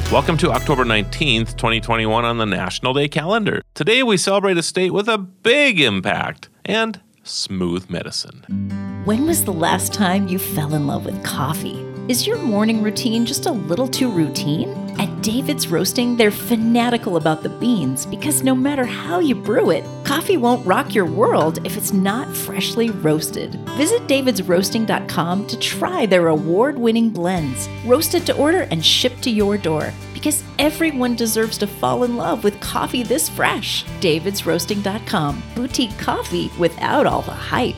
Welcome to October 19th, 2021 on the National Day calendar. Today we celebrate a state with a big impact and smooth medicine. When was the last time you fell in love with coffee? Is your morning routine just a little too routine? At David's Roasting, they're fanatical about the beans because no matter how you brew it, coffee won't rock your world if it's not freshly roasted. Visit davidsroasting.com to try their award-winning blends, roasted to order and shipped to your door. Because everyone deserves to fall in love with coffee this fresh. davidsroasting.com. Boutique coffee without all the hype.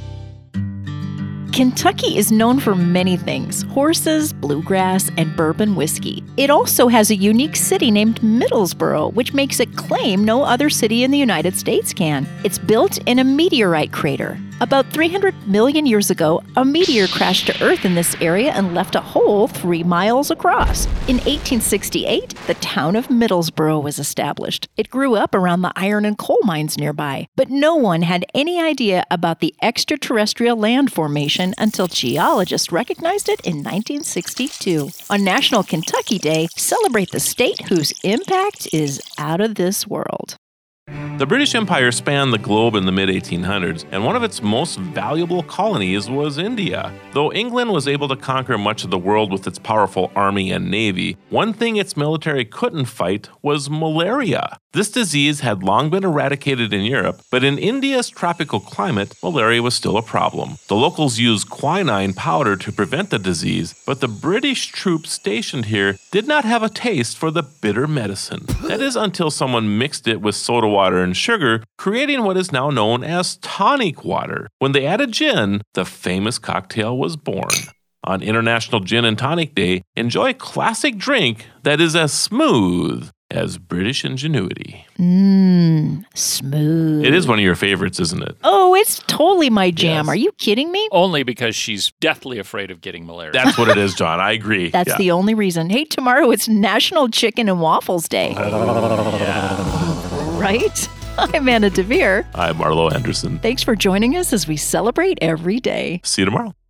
Kentucky is known for many things: horses, bluegrass, and bourbon whiskey. It also has a unique city named Middlesboro, which makes it claim no other city in the United States can. It's built in a meteorite crater. About 300 million years ago, a meteor crashed to Earth in this area and left a hole 3 miles across. In 1868, the town of Middlesboro was established. It grew up around the iron and coal mines nearby, but no one had any idea about the extraterrestrial land formation until geologists recognized it in 1962. On National Kentucky Day, celebrate the state whose impact is out of this world. The British Empire spanned the globe in the mid-1800s, and one of its most valuable colonies was India. Though England was able to conquer much of the world with its powerful army and navy, one thing its military couldn't fight was malaria. This disease had long been eradicated in Europe, but in India's tropical climate, malaria was still a problem. The locals used quinine powder to prevent the disease, but the British troops stationed here did not have a taste for the bitter medicine. That is until someone mixed it with soda water and sugar, creating what is now known as tonic water. When they added gin, the famous cocktail was born. On International Gin and Tonic Day, enjoy a classic drink that is as smooth as British ingenuity. Smooth. It is one of your favorites, isn't it? Oh, it's totally my jam. Yes. Are you kidding me? Only because she's deathly afraid of getting malaria. That's what it is, John. I agree. That's the only reason. Hey, tomorrow it's National Chicken and Waffles Day. Right? I'm Anna DeVere. I'm Marlo Anderson. Thanks for joining us as we celebrate every day. See you tomorrow.